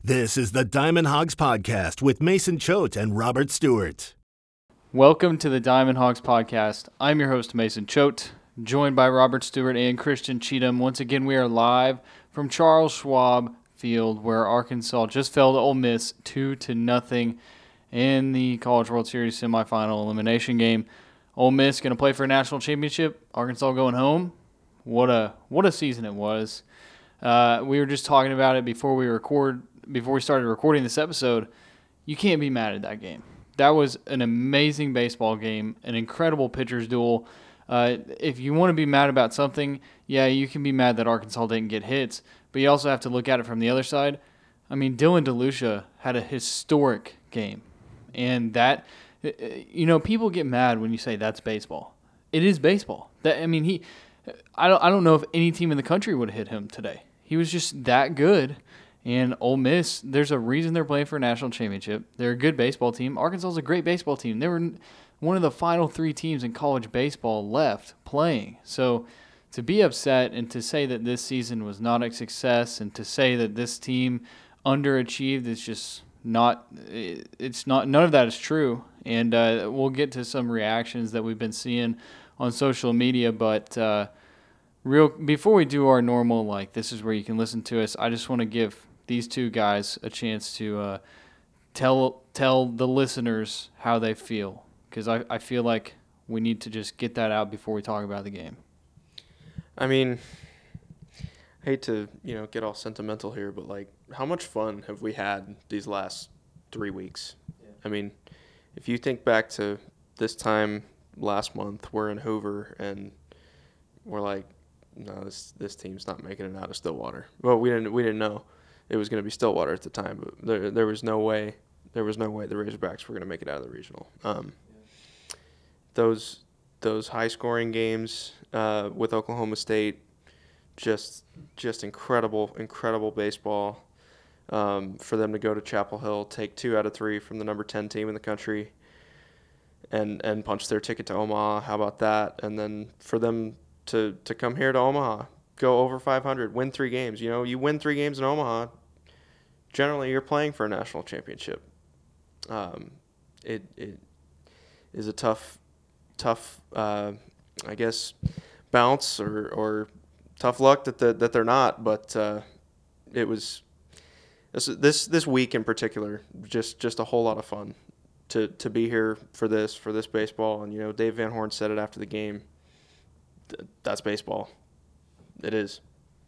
This is the Diamond Hogs Podcast with Mason Choate and Robert Stewart. Welcome to the Diamond Hogs Podcast. I'm your host, Mason Choate, joined by Robert Stewart and Christian Cheatham. Once again, we are live from Charles Schwab Field, where Arkansas just fell to Ole Miss 2-0 in the College World Series semifinal elimination game. Ole Miss going to play for a national championship. Arkansas going home. What a season it was. We were just talking about it before we started recording this episode. You can't be mad at that game. That was an amazing baseball game, an incredible pitcher's duel. If you want to be mad about something, yeah, you can be mad that Arkansas didn't get hits, but you also have to look at it from the other side. I mean, Dylan DeLucia had a historic game, and that, people get mad when you say that's baseball. It is baseball. I don't know if any team in the country would have hit him today. He was just that good. And Ole Miss, there's a reason they're playing for a national championship. They're a good baseball team. Arkansas is a great baseball team. They were one of the final three teams in college baseball left playing. So to be upset and to say that this season was not a success and to say that this team underachieved is just not – none of that is true. And we'll get to some reactions that we've been seeing on social media. But before we do our normal, this is where you can listen to us, I just want to give – these two guys a chance to tell the listeners how they feel, because I feel like we need to just get that out before we talk about the game. I mean, I hate to get all sentimental here, but how much fun have we had these last 3 weeks? Yeah. I mean, if you think back to this time last month, we're in Hoover and we're like, no, this team's not making it out of Stillwater. Well, we didn't know it was going to be Stillwater at the time, but there was no way the Razorbacks were going to make it out of the regional. Those high scoring games with Oklahoma State, just incredible baseball. For them to go to Chapel Hill, take 2 out of 3 from the number 10 team in the country, and punch their ticket to Omaha. How about that? And then for them to come here to Omaha, go over 500, win 3 games. You win 3 games in Omaha, generally you're playing for a national championship. It is a tough, I guess, bounce or tough luck that they're not. But it was this week in particular just a whole lot of fun to be here for this baseball. And Dave Van Horn said it after the game. That's baseball. It is.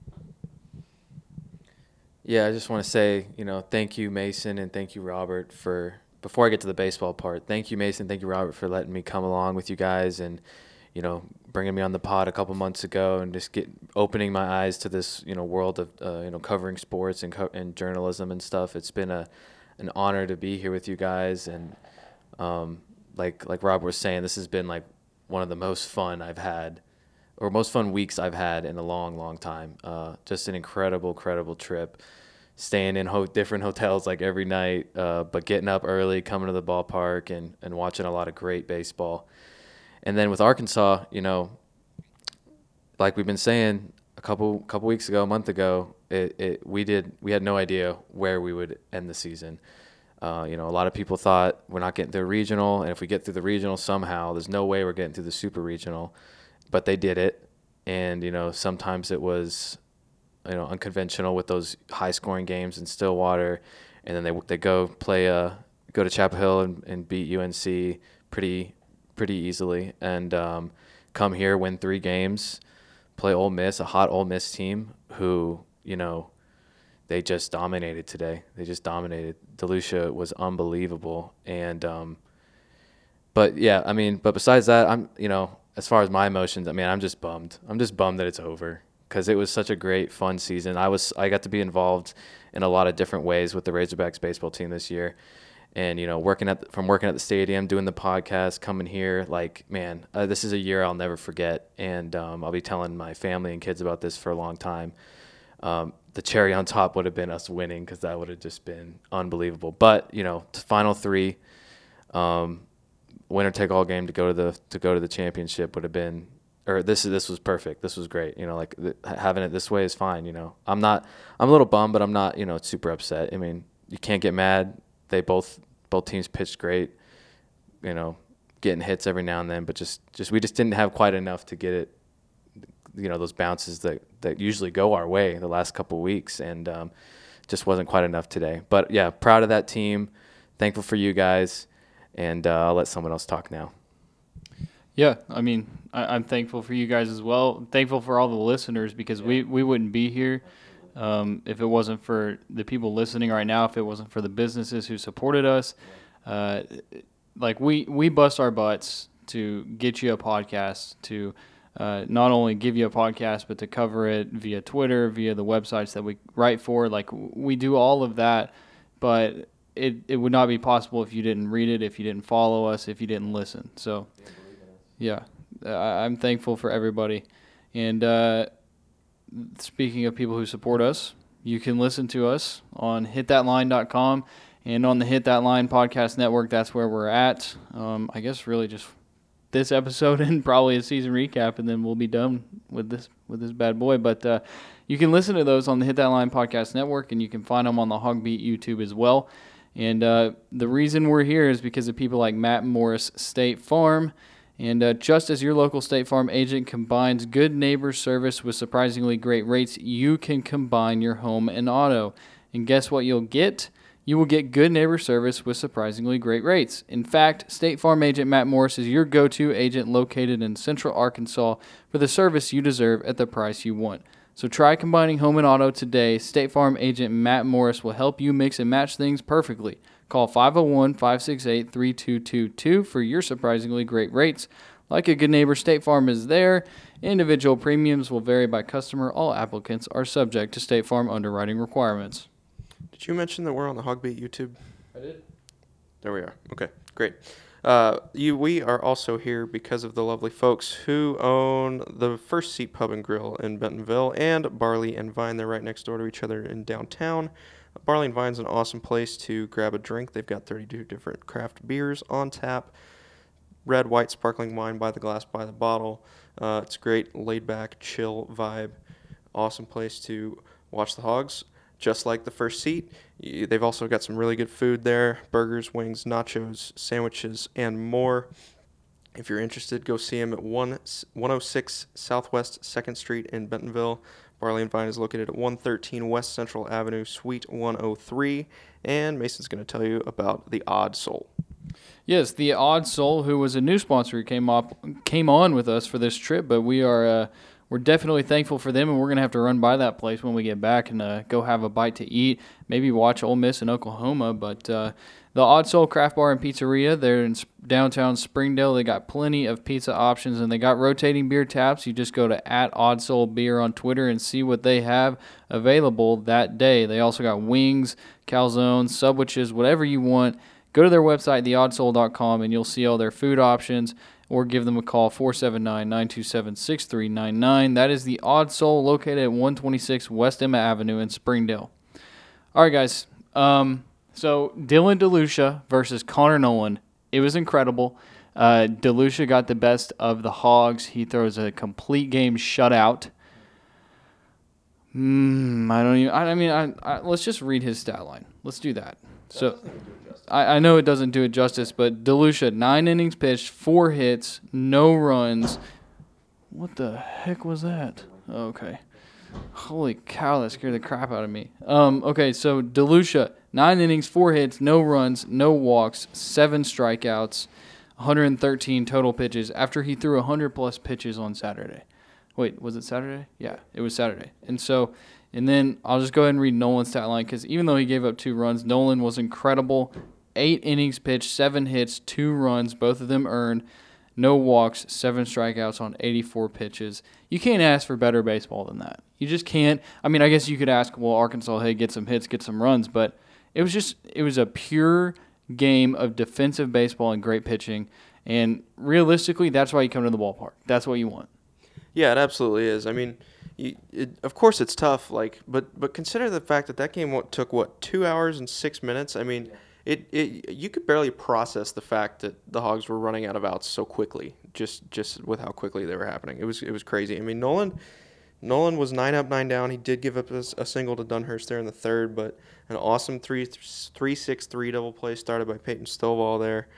Yeah, I just want to say, thank you, Mason, and thank you, Robert, before I get to the baseball part, thank you, Mason, thank you, Robert, for letting me come along with you guys and, bringing me on the pod a couple months ago and just opening my eyes to this, world of, covering sports and journalism and stuff. It's been an honor to be here with you guys. And like Robert was saying, this has been one of the most fun I've had, or most fun weeks I've had in a long time. Just an incredible trip, staying in different hotels every night, but getting up early, coming to the ballpark and watching a lot of great baseball. And then with Arkansas, like we've been saying a couple weeks ago, a month ago, we had no idea where we would end the season. A lot of people thought we're not getting through the regional, and if we get through the regional somehow, there's no way we're getting through the super regional. But they did it, and sometimes it was unconventional with those high scoring games in Stillwater, and then they go to Chapel Hill and beat UNC pretty easily, and come here, win 3 games, play Ole Miss, a hot Ole Miss team who they just dominated today. They just dominated. DeLucia was unbelievable, and but besides that, I'm as far as my emotions, I'm just bummed. I'm just bummed that it's over because it was such a great, fun season. I got to be involved in a lot of different ways with the Razorbacks baseball team this year, and working at the stadium, doing the podcast, coming here, this is a year I'll never forget, and I'll be telling my family and kids about this for a long time. The cherry on top would have been us winning because that would have just been unbelievable. But final 3. Winner take all game to go to the championship would have been or this was perfect. This was great. Like having it this way is fine. I'm a little bummed, but I'm not, super upset. I mean, you can't get mad. Both teams pitched great, getting hits every now and then, but we just didn't have quite enough to get it, those bounces that usually go our way the last couple of weeks, and just wasn't quite enough today. But yeah, proud of that team. Thankful for you guys, and I'll let someone else talk now. Yeah, I mean, I'm thankful for you guys as well. I'm thankful for all the listeners, because we wouldn't be here if it wasn't for the people listening right now, if it wasn't for the businesses who supported us. Like we bust our butts to get you a podcast, to not only give you a podcast, but to cover it via Twitter, via the websites that we write for. Like, we do all of that, but it would not be possible if you didn't read it, if you didn't follow us, if you didn't listen. So, yeah, I'm thankful for everybody. And speaking of people who support us, you can listen to us on hitthatline.com and on the Hit That Line podcast network. That's where we're at. I guess really just this episode and probably a season recap, and then we'll be done with this bad boy. But you can listen to those on the Hit That Line podcast network, and you can find them on the Hogbeat YouTube as well. And the reason we're here is because of people like Matt Morris State Farm. And just as your local State Farm agent combines good neighbor service with surprisingly great rates, you can combine your home and auto. And guess what you'll get? You will get good neighbor service with surprisingly great rates. In fact, State Farm agent Matt Morris is your go-to agent located in Central Arkansas for the service you deserve at the price you want. So try combining home and auto today. State Farm agent Matt Morris will help you mix and match things perfectly. Call 501-568-3222 for your surprisingly great rates. Like a good neighbor, State Farm is there. Individual premiums will vary by customer. All applicants are subject to State Farm underwriting requirements. Did you mention that we're on the Hogbeat YouTube? I did. There we are. Okay, great. We are also here because of the lovely folks who own the First Seat Pub and Grill in Bentonville and Barley and Vine. They're right next door to each other in downtown. Barley and Vine's an awesome place to grab a drink. They've got 32 different craft beers on tap. Red, white, sparkling wine by the glass, by the bottle. It's great, laid-back, chill vibe. Awesome place to watch the Hogs, just like the First Seat. They've also got some really good food there. Burgers, wings, nachos, sandwiches, and more. If you're interested, go see them at 106 Southwest 2nd Street in Bentonville. Barley and Vine is located at 113 West Central Avenue, Suite 103. And Mason's going to tell you about the Odd Soul. Yes, the Odd Soul, who was a new sponsor, came on with us for this trip, but we're definitely thankful for them, and we're going to have to run by that place when we get back and go have a bite to eat, maybe watch Ole Miss in Oklahoma. But the Odd Soul Craft Bar and Pizzeria, they're in downtown Springdale. They got plenty of pizza options, and they got rotating beer taps. You just go to @OddSoulBeer on Twitter and see what they have available that day. They also got wings, calzones, subwiches, whatever you want. Go to their website, theoddsoul.com, and you'll see all their food options, or give them a call, 479-927-6399. That is the Odd Soul, located at 126 West Emma Avenue in Springdale. All right, guys. So Dylan DeLucia versus Connor Nolan. It was incredible. DeLucia got the best of the Hogs. He throws a complete game shutout. Let's just read his stat line. Let's do that. So I know it doesn't do it justice, but DeLucia, 9 innings pitched, 4 hits, no runs. What the heck was that? Okay. Holy cow, that scared the crap out of me. Okay, so DeLucia, 9 innings, 4 hits, no runs, no walks, 7 strikeouts, 113 total pitches after he threw 100-plus pitches on Saturday. Wait, was it Saturday? Yeah, it was Saturday. And then I'll just go ahead and read Nolan's stat line, because even though he gave up 2 runs, Nolan was incredible. 8 innings pitched, 7 hits, 2 runs, both of them earned, no walks, 7 strikeouts on 84 pitches. You can't ask for better baseball than that. You just can't. I mean, I guess you could ask, well, Arkansas, hey, get some hits, get some runs, but it was a pure game of defensive baseball and great pitching, and realistically, that's why you come to the ballpark. That's what you want. Yeah, it absolutely is. I mean, of course it's tough, but consider the fact that game took 2 hours and 6 minutes. I mean, you could barely process the fact that the Hogs were running out of outs so quickly, just with how quickly they were happening. It was crazy. I mean, Nolan was 9 up, 9 down. He did give up a single to Dunhurst there in the third, but an awesome 3-6-3 double play started by Peyton Stovall there.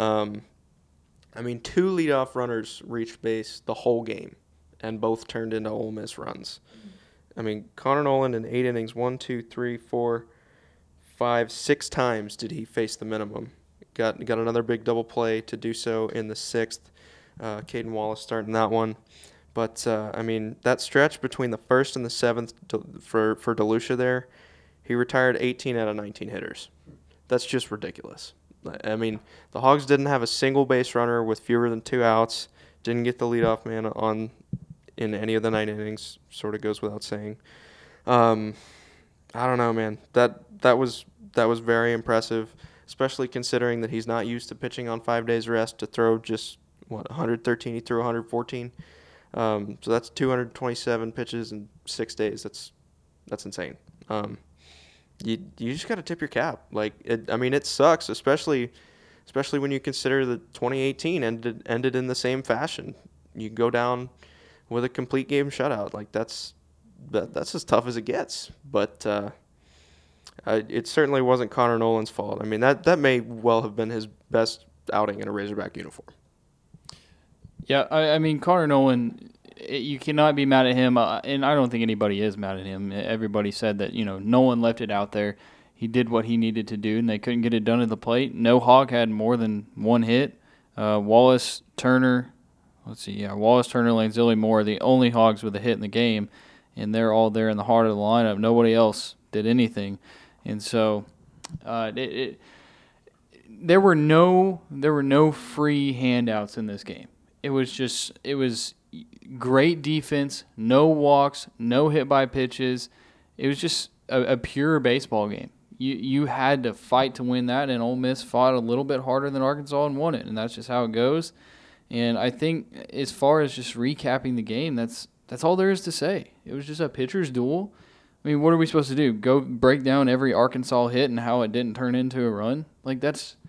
I mean, 2 leadoff runners reached base the whole game, and both turned into Ole Miss runs. I mean, Connor Noland in 8 innings, 1, 2, 3, 4, 5, 6 times did he face the minimum. Got another big double play to do so in the 6th. Caden Wallace starting that one. But, I mean, that stretch between the 1st and the 7th for DeLucia there, he retired 18 out of 19 hitters. That's just ridiculous. I mean, the Hogs didn't have a single base runner with fewer than 2 outs, didn't get the leadoff man on in any of the 9 innings, sort of goes without saying. I don't know, man. That was very impressive, especially considering that he's not used to pitching on 5 days rest to throw just, 113. He threw 114. So that's 227 pitches in 6 days. That's insane. You just got to tip your cap. Like, it sucks, especially when you consider that 2018 ended in the same fashion. You go down with a complete game shutout. Like, that's as tough as it gets. But it certainly wasn't Connor Noland's fault. I mean, that may well have been his best outing in a Razorback uniform. Yeah, I mean, Connor Noland, you cannot be mad at him, and I don't think anybody is mad at him. Everybody said that, Nolan left it out there. He did what he needed to do, and they couldn't get it done at the plate. No Hog had more than 1 hit. Wallace, Turner, Langzilli Moore are the only Hogs with a hit in the game, and they're all there in the heart of the lineup. Nobody else did anything. And so there were no free handouts in this game. It was great defense, no walks, no hit by pitches. It was just a pure baseball game. You had to fight to win that, and Ole Miss fought a little bit harder than Arkansas and won it, and that's just how it goes. And I think as far as just recapping the game, that's all there is to say. It was just a pitcher's duel. I mean, what are we supposed to do? Go break down every Arkansas hit and how it didn't turn into a run? Like,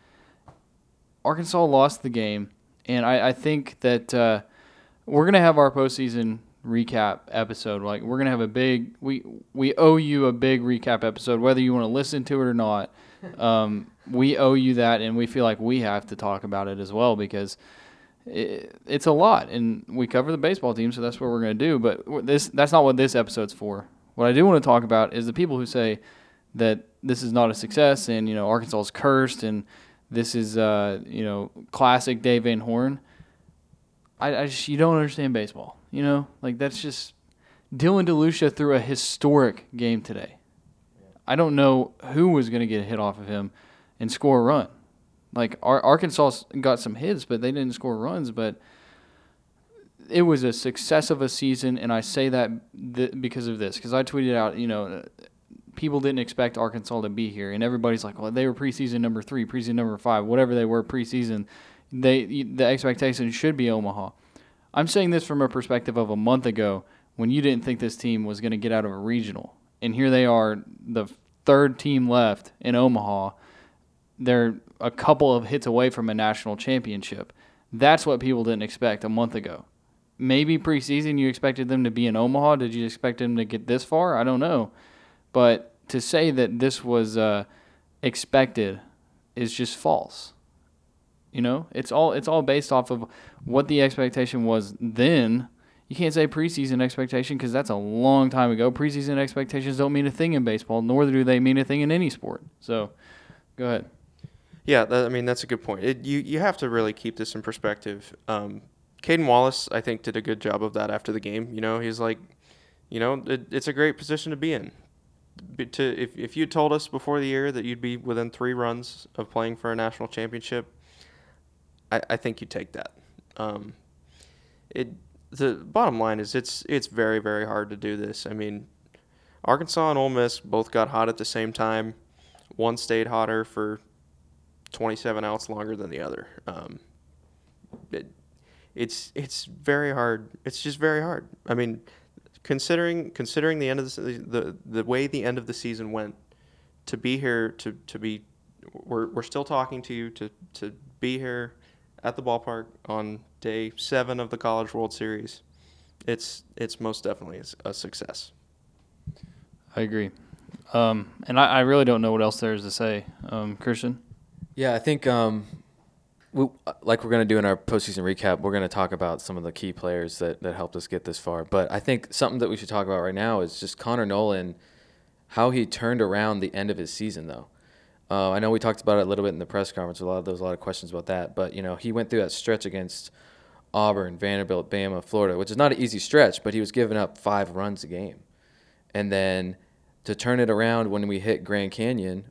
Arkansas lost the game. And I think that we're going to have our postseason recap episode. Like, we're going to have we owe you a big recap episode, whether you want to listen to it or not. We owe you that, and we feel like we have to talk about it as well because it's a lot. And we cover the baseball team, so that's what we're going to do. But that's not what this episode's for. What I do want to talk about is the people who say that this is not a success and, Arkansas is cursed and this is, classic Dave Van Horn. You don't understand baseball, Like, that's just – Dylan DeLucia threw a historic game today. I don't know who was going to get a hit off of him and score a run. Like, Arkansas got some hits, but they didn't score runs. But it was a success of a season, and I say that because of this. Because I tweeted out, people didn't expect Arkansas to be here, and everybody's like, well, they were preseason number 3, preseason number 5, whatever they were preseason. The expectation should be Omaha. I'm saying this from a perspective of a month ago when you didn't think this team was going to get out of a regional. And here they are, the 3rd team left in Omaha. They're a couple of hits away from a national championship. That's what people didn't expect a month ago. Maybe preseason you expected them to be in Omaha. Did you expect them to get this far? I don't know. But to say that this was expected is just false. It's all based off of what the expectation was then. You can't say preseason expectation because that's a long time ago. Preseason expectations don't mean a thing in baseball, nor do they mean a thing in any sport. So, go ahead. Yeah, that's a good point. You have to really keep this in perspective. Caden Wallace, I think, did a good job of that after the game. He's like, it's a great position to be in. If you told us before the year that you'd be within 3 runs of playing for a national championship, I think you'd take that. The bottom line is it's very, very hard to do this. I mean, Arkansas and Ole Miss both got hot at the same time. One stayed hotter for 27 outs longer than the other. It's very hard. It's just very hard. I mean, considering the end of the way the end of the season went, to be here to be we're still talking to you to be here at the ballpark on day 7 of the College World Series. It's most definitely a success. I agree. And I really don't know what else there is to say. Christian? Yeah, I think like we're going to do in our postseason recap, we're going to talk about some of the key players that helped us get this far. But I think something that we should talk about right now is just Connor Noland, how he turned around the end of his season, though. I know we talked about it a little bit in the press conference. There was a lot of questions about that. But, he went through that stretch against Auburn, Vanderbilt, Bama, Florida, which is not an easy stretch, but he was giving up 5 runs a game. And then to turn it around when we hit Grand Canyon,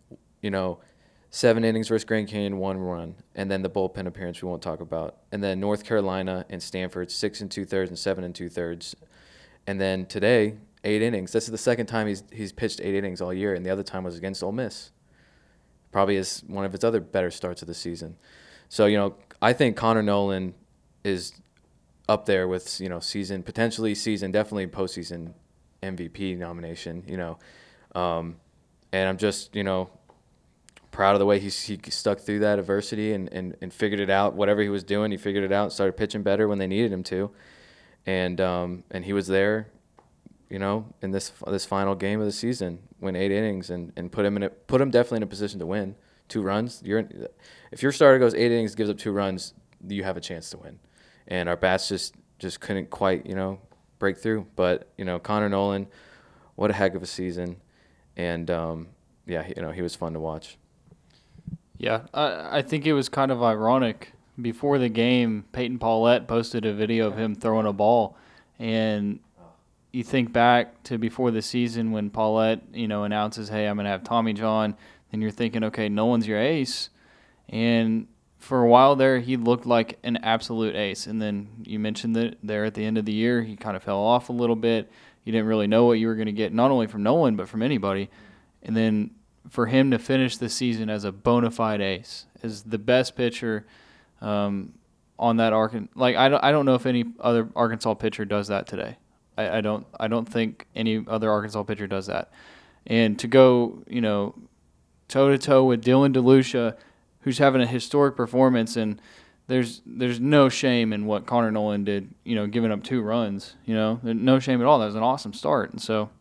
7 innings versus Grand Canyon, 1 run, and then the bullpen appearance we won't talk about. And then North Carolina and Stanford, 6 2/3 and 7 2/3. And then today, 8 innings. This is the second time he's pitched 8 innings all year, and the other time was against Ole Miss. Probably is one of his other better starts of the season. So, I think Connor Noland is up there with, definitely postseason MVP nomination, and I'm just, proud of the way he stuck through that adversity and figured it out. Whatever he was doing, he figured it out and started pitching better when they needed him to. And he was there, in this final game of the season, win 8 innings and put him definitely in a position to win. 2 runs. If your starter goes 8 innings, gives up 2 runs, you have a chance to win. And our bats just couldn't quite, break through. But, Connor Noland, what a heck of a season. And, he was fun to watch. Yeah, I think it was kind of ironic. Before the game, Peyton Paulette posted a video of him throwing a ball. And you think back to before the season when Paulette, announces, hey, I'm going to have Tommy John. Then you're thinking, okay, Noland's your ace. And for a while there, he looked like an absolute ace. And then you mentioned that there at the end of the year, he kind of fell off a little bit. You didn't really know what you were going to get, not only from Noland, but from anybody. And then for him to finish the season as a bona fide ace, as the best pitcher on that I don't know if any other Arkansas pitcher does that today. I don't think any other Arkansas pitcher does that. And to go, toe to toe with Dylan DeLucia, who's having a historic performance, and there's no shame in what Connor Noland did, giving up 2 runs, no shame at all. That was an awesome start. And so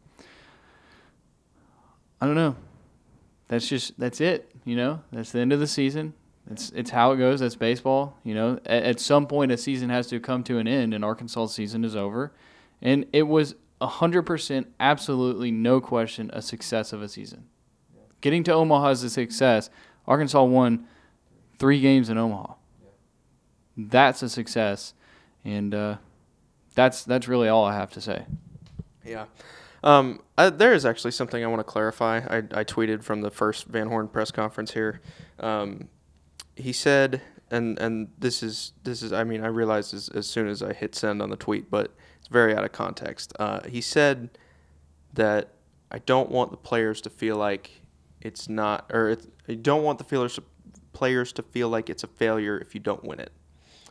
I don't know. That's it, That's the end of the season. It's how it goes. That's baseball, At some point, a season has to come to an end, and Arkansas' season is over. And it was 100%, absolutely no question, a success of a season. Yeah. Getting to Omaha is a success. Arkansas won 3 games in Omaha. Yeah. That's a success, and that's really all I have to say. Yeah. There is actually something I want to clarify. I tweeted from the first Van Horn press conference here. He said, and this is I realized as soon as I hit send on the tweet, but it's very out of context. He said that I don't want the players to feel like it's not, or I don't want the players to feel like it's a failure if you don't win it.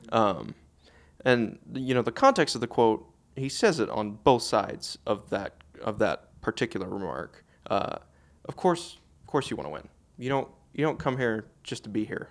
And the context of the quote, he says it on both sides of that particular remark. Of course you want to win. You don't come here just to be here.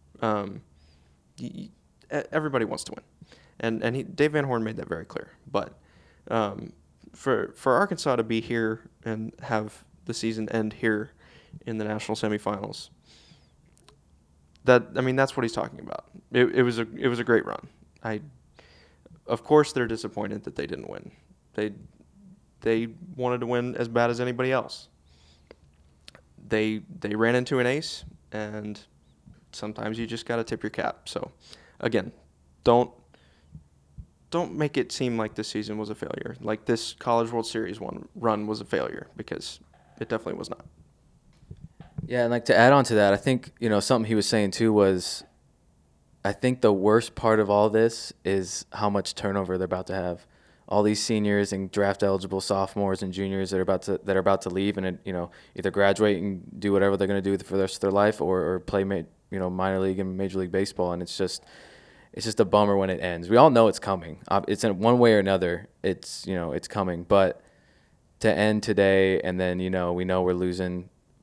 Everybody wants to win, and Dave Van Horn made that very clear. But for Arkansas to be here and have the season end here in the national semifinals, that's what he's talking about. It was a great run. Of course they're disappointed that they didn't win. They wanted to win as bad as anybody else. They ran into an ace, and sometimes you just got to tip your cap. So, again, don't make it seem like this season was a failure. Like this College World Series run was a failure, because it definitely was not. Yeah, and to add on to that, I think, something he was saying too was, I think the worst part of all this is how much turnover they're about to have. All these seniors and draft eligible sophomores and juniors that are about to leave and either graduate and do whatever they're going to do for the rest of their life or play minor league and Major League Baseball, and it's just a bummer when it ends. We all know it's coming. It's in one way or another. It's coming, but to end today and then we know we're losing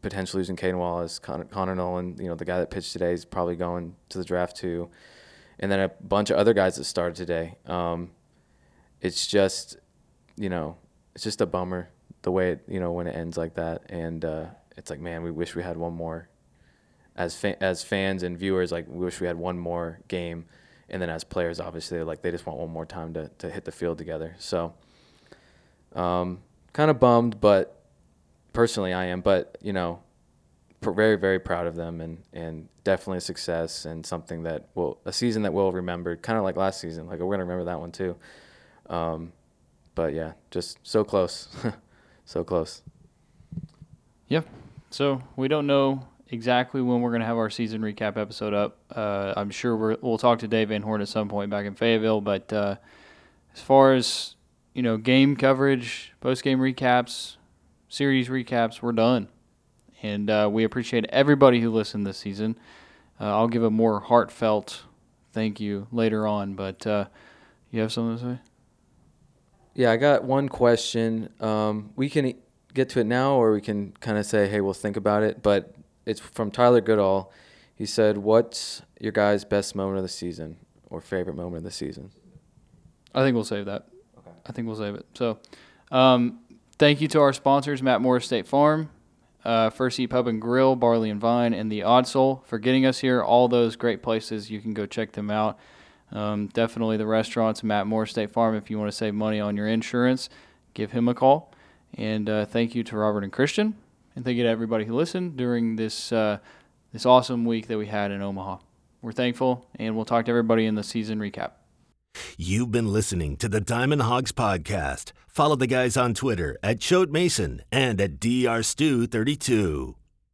potentially losing Caden Wallace, Connor Nolan, the guy that pitched today is probably going to the draft too. And then a bunch of other guys that started today. It's just, it's just a bummer the way when it ends like that. And it's like, man, we wish we had one more. As fans and viewers, like, we wish we had one more game. And then as players, obviously, like, they just want one more time to hit the field together. So kind of bummed, but personally I am. But, very, very proud of them, and definitely a success and something that a season that we'll remember, kind of like last season. Like, we're going to remember that one too. But, yeah, just so close. So close. Yep. So we don't know exactly when we're going to have our season recap episode up. I'm sure we'll talk to Dave Van Horn at some point back in Fayetteville. But as far as, game coverage, post-game recaps, series recaps, we're done. And we appreciate everybody who listened this season. I'll give a more heartfelt thank you later on. But you have something to say? Yeah, I got one question. We can get to it now, or we can kind of say, hey, we'll think about it. But it's from Tyler Goodall. He said, what's your guys' best moment of the season or favorite moment of the season? I think we'll save that. Okay. I think we'll save it. So thank you to our sponsors, Matt Morris State Farm, First Eat Pub and Grill, Barley and Vine, and the Odd Soul for getting us here. All those great places. You can go check them out. Definitely the restaurants, Matt Morris State Farm. If you want to save money on your insurance, give him a call. And thank you to Robert and Christian. And thank you to everybody who listened during this awesome week that we had in Omaha. We're thankful, and we'll talk to everybody in the season recap. You've been listening to the Diamond Hogs Podcast. Follow the guys on Twitter at Choate Mason and at drstew32.